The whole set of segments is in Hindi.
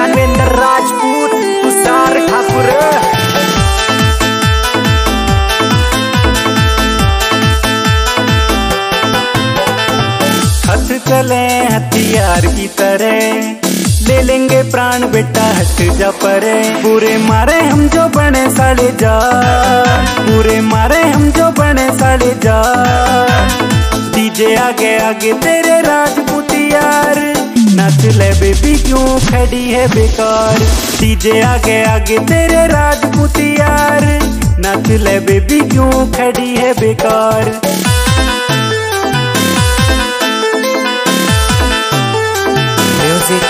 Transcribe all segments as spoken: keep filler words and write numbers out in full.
धर्मेंद्र राजपूत तुषार ठाकुर। हथ चले हथियार की तरह, ले लेंगे प्राण बेटा हट जा परे। पूरे मारे हम जो बने साले जा, पूरे मारे हम जो बने साले जा। डीजे आगे आगे तेरे राजपूत यार, नाच ले बेबी क्यों खड़ी है बेकार। डीजे आगे आगे तेरे राजपूत यार, नाच ले बेबी क्यों खड़ी है बेकार। म्यूजिक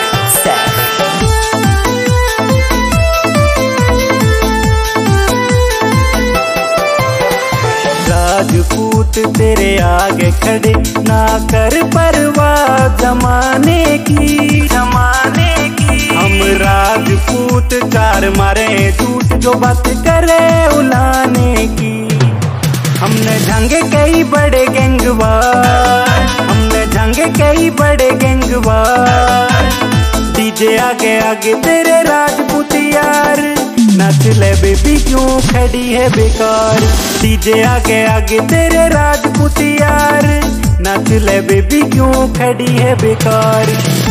राजपूत तेरे आगे खड़े, ना कर परवाह जमाने की, जमाने की। हम राजपूत कार मारे झूठ जो बात करे उलाने की। हमने झंगे कई बड़े गैंगवार, हमने झंगे कई बड़े गैंगवार। डीजे आगे आगे तेरे राजपूत यार, नाच ले बेबी क्यों खड़ी है बेकार। डीजे आगे आगे तेरे राजपूत यार, नाच ले बेबी क्यों खड़ी है बेकार।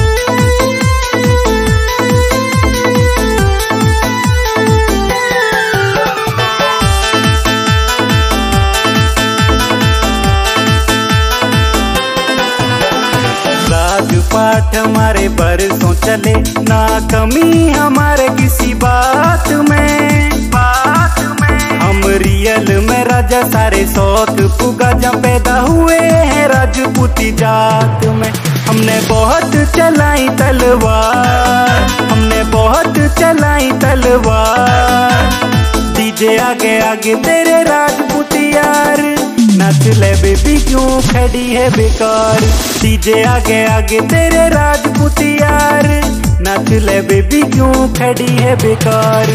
राजपाट हमारे बरसों चले, ना कमी हमारे किसी बात में, बात में। हम रियल में राजा सारे शौक पुगा जब पैदा हुए हैं राजपूती जात में। हमने बहुत चलाई तलवार, हमने बहुत चलाई तलवार। डीजे आगे आगे तेरे राजपूत यार, नाच ले बेबी क्यों खड़ी है बेकार। डीजे आगे आगे तेरे राजपूत यार, नाच ले बेबी क्यों खड़ी है बेकार।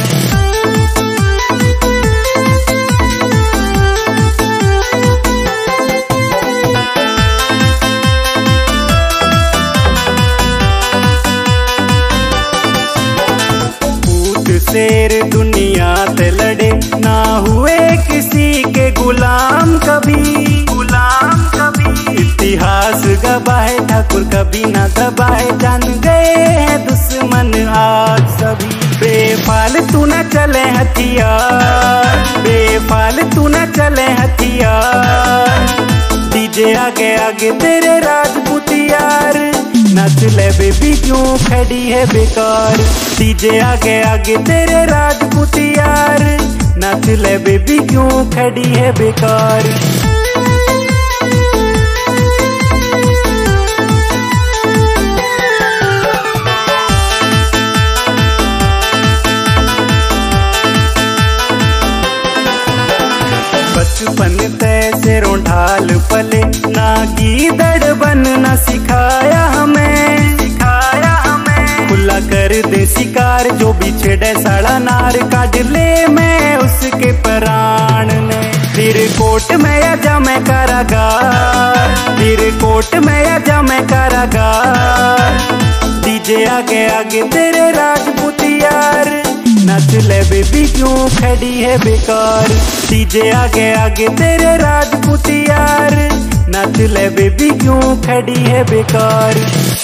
शेर दुनिया से लड़े, ना हुए किसी के गुलाम कभी, गुलाम कभी। इतिहास गवाहे ठाकुर कभी ना दबाए, जान गए हैं दुश्मन आज सभी। बेफालतू न चले हथियार, बेफालतू न चले हथियार। डीजे आगे आगे तेरे राजपूत यार, नाच ले बेबी क्यों खड़ी है बेकार। डीजे आगे आगे तेरे राजपूत यार, नाच ले बेबी क्यों खड़ी है बेकार। बचपन तैसे रोंढाल पले, ना गीदड़ बनना सिखाया हमें, सिखाया हमें। खुला कर दे शिकार जो भी छेड़े साड़ा नार, काट ले मैं उसके प्राण ने। तेरे कोट में या जा मैं कारागार, तेरे कोट में या जा मैं कारागार। डीजे आगे आगे तेरे राजपूत यार, नाच ले बेबी क्यों खड़ी है बेकार। डीजे आगे आगे तेरे राजपूत यार, नाच ले बेबी क्यों खड़ी है बेकार।